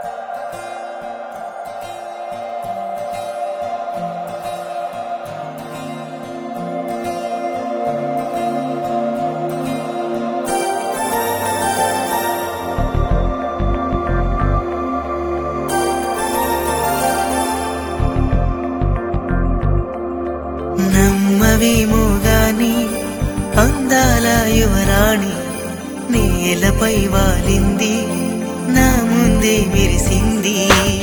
నమ్మవేమో గాని అందాల యువరాణి నేలపై వాలింది, నా ముందే మెరిసింది.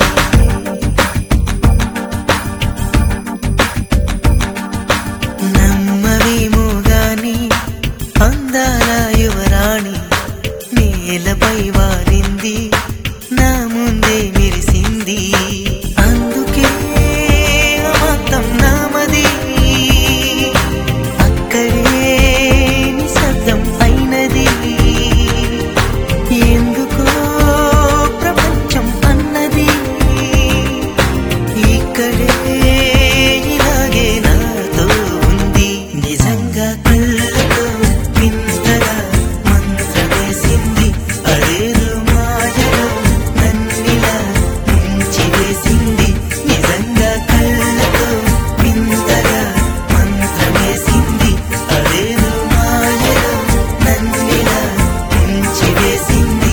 నమ్మవేమో గాని అందాల యువరాణి నేలపై వాలింది, నా ముందే మెరిసింది. అందుకే మొత్తం నామది, అక్కడే నిశ్శబ్దం అయినది. ఎందుకో ప్రపంచం అన్నది ఇక్కడే ఇలాగే నాతో ఉంది. నిజంగా కళ్ళతో వింతగా మంత్రమేసింది, అదేదో మాయలో నన్నిలా ముంచివేసింది. నిజంగా కళ్ళతో వింతగా మంత్రమేసింది, అదేదో మాయలో నన్నిలా ముంచివేసింది.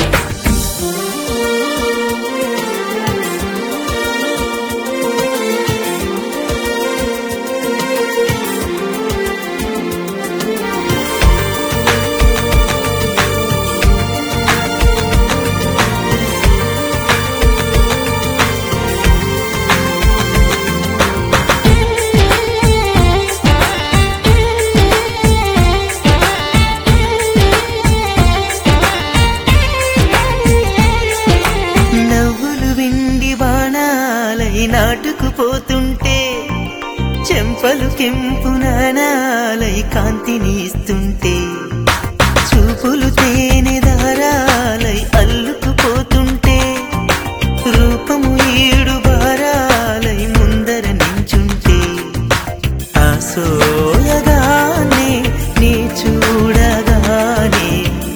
నవ్వులు వెండి బాణాలై నాటుకుపోతుంటే, చెంపలు కెంపు నాణాలై కాంతిని ఇస్తుంటే, చూపులు తేనె దారాలై అల్లుకుపోతుంటే, రూపము ఏడు బారాలై ముందర నించుంటే, ఆ సోయగానే నీ చూడగానే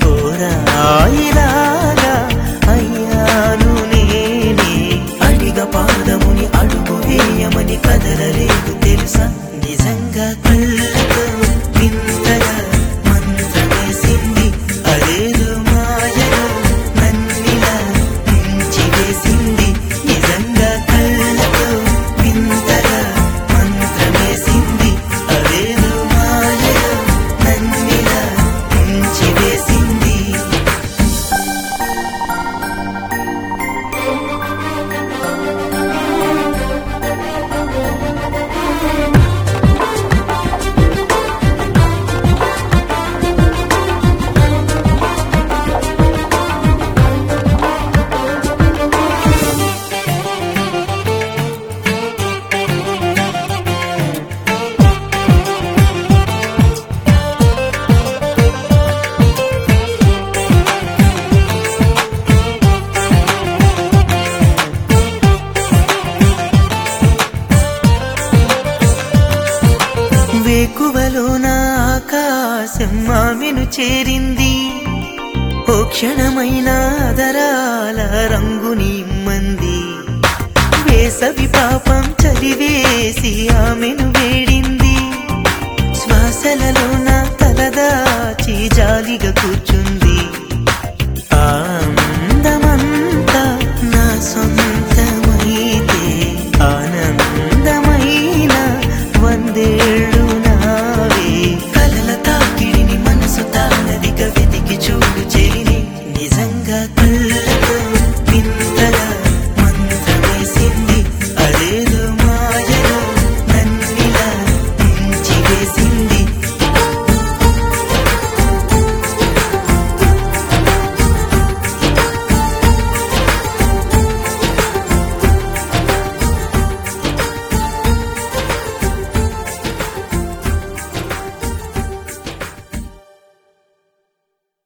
ఓరాయిలాగా అయ్యాను నేనే. అడిగ పాదముని అడుగు వేయమని కదలలేదు తెలుసా. నిజంగా కళ్ళతో వింతగా మంత్రమేసింది, అదేదో మాయలో నన్నిలా ముంచివేసింది. నిజంగా కళ్ళతో వింతగా మంత్రమేసింది, అదేదో మాయలో నన్నిలా ముంచివేసింది. వేకువలోన ఆకాశం ఆమెను చేరింది, ఓ క్షణమైన ఆదరాల రంగుని ఇమ్మంది. వేసవి పాపం చలివేసి ఆమెను వేడింది, శ్వాసలలోన తలదాచి జాలిగా కూర్చుంది.